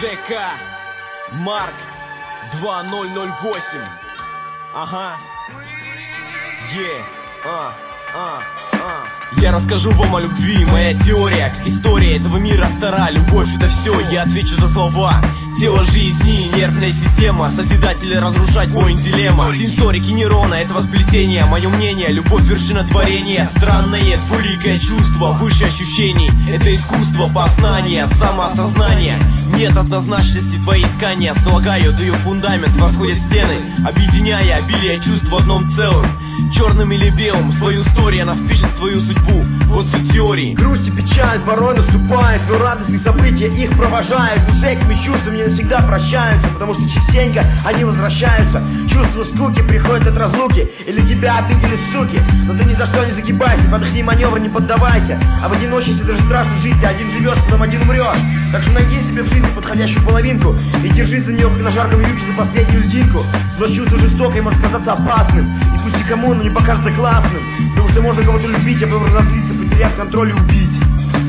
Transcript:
ЖК Марк 2008. Ага. Я расскажу вам о любви, моя теория, как история этого мира стара. Любовь — это все, я отвечу за слова. Тело жизни, нервная система, созидатель разрушать воин дилемма. Сенсорики нейрона — это восплетение, мое мнение, любовь — вершина творения. Странное, двуликое чувство, выше ощущений. Это искусство, познание, самоосознание. Нет однозначности, твои искания слагают ее фундамент, восходят стены, объединяя обилие чувств в одном целом. Черным или белым, свою историю, она впишет в твою судьбу. Вот суть теории. Грусть и печаль порой наступает, но радостные события их провожают. Но с этими чувствами не навсегда прощаются, потому что частенько они возвращаются. Чувство скуки приходит от разлуки, или тебя обидели суки. Но ты ни за что не загибайся, подохни маневр, не поддавайся. А в одиночестве даже страшно жить, ты один живешь, потом один умрешь. Так что найди себе в жизни подходящую половинку и держись за нее, как на жарком юге за последнюю льдинку. Но чувство жестокое может казаться опасным, и пусть никому оно не покажется классным, потому что можно кого-то любить, а потом разозлиться, потерять контроль и убить.